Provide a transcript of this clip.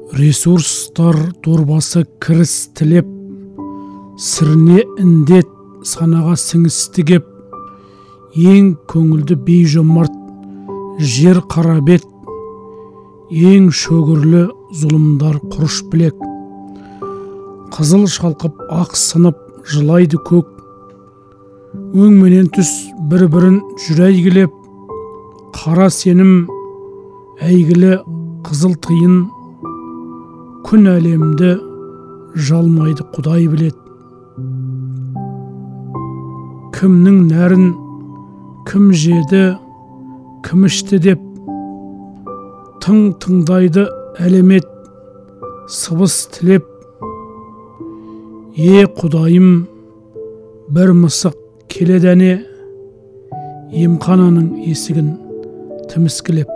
Ресурстар дорбасы кіріс тілеп, сірне індет санаға сіңісті кеп, ең көңілді бей жомарт жер қарабет, ең шөгірлі зұлымдар құрыш білек. Қызыл шалқып ақ сынып жылайды көк, өң менен түс бір-бірін жүрәйгілеп, қара сенім әйгілі қызыл тиын, күн әлемді жалмайды Құдай білет. Кімнің нәрін кім жеді, кім ішті деп, тыңдайды әлемет сыбыс тілеп. Құдайым, бір мысық келедәне, емхананың есігін тіміскілеп.